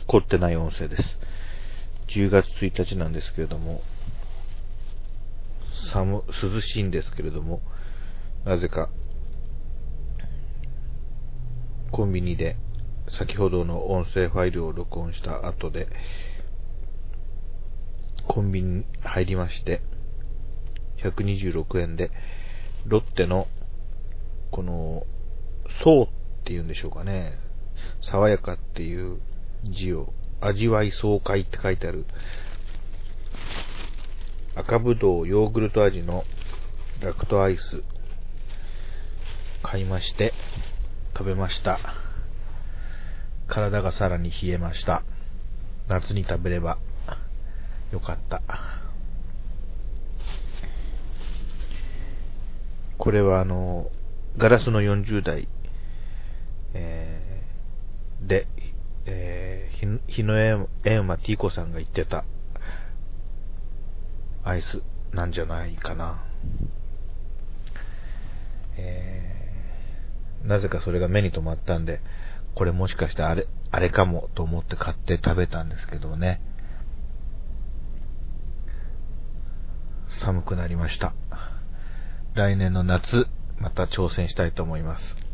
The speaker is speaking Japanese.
凝ってない音声です。10月1日なんですけれども、涼しいんですけれども、なぜかコンビニで先ほどの音声ファイルを録音した後でコンビニに入りまして、126円でロッテのこの爽っていうんでしょうかね、爽やかっていう字を味わい爽快って書いてある赤ぶどうヨーグルト味のラクトアイス買いまして食べました。体がさらに冷えました。夏に食べればよかった。これはガラスの40代、で、日野閻魔ティーコさんが言ってたアイスなんじゃないかな。なぜかそれが目に留まったんで、これもしかしてあれかもと思って買って食べたんですけどね。寒くなりました。来年の夏また挑戦したいと思います。